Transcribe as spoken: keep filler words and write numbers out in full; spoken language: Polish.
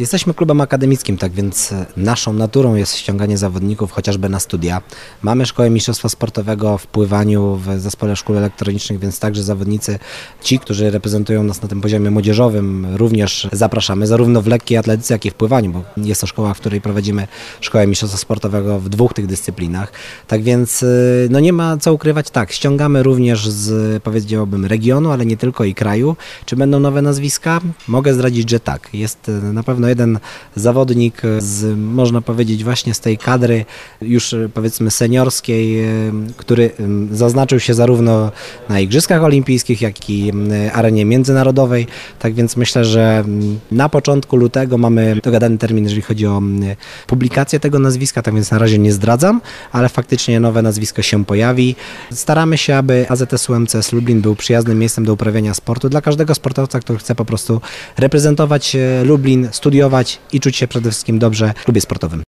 Jesteśmy klubem akademickim, tak więc naszą naturą jest ściąganie zawodników chociażby na studia. Mamy szkołę mistrzostwa sportowego w pływaniu w zespole szkół elektronicznych, więc także zawodnicy, ci, którzy reprezentują nas na tym poziomie młodzieżowym, również zapraszamy zarówno w lekkiej atletyce, jak i w pływaniu, bo jest to szkoła, w której prowadzimy szkołę mistrzostwa sportowego w dwóch tych dyscyplinach. Tak więc no nie ma co ukrywać, tak, ściągamy również z, powiedziałbym, regionu, ale nie tylko i kraju. Czy będą nowe nazwiska? Mogę zdradzić, że tak. Jest na pewno jeden zawodnik z, można powiedzieć, właśnie z tej kadry już powiedzmy seniorskiej, który zaznaczył się zarówno na Igrzyskach Olimpijskich, jak i arenie międzynarodowej. Tak więc myślę, że na początku lutego mamy dogadany termin, jeżeli chodzi o publikację tego nazwiska, tak więc na razie nie zdradzam, ale faktycznie nowe nazwisko się pojawi. Staramy się, aby A Z S U M C S Lublin był przyjaznym miejscem do uprawiania sportu dla każdego sportowca, który chce po prostu reprezentować Lublin, studiować i czuć się przede wszystkim dobrze w klubie sportowym.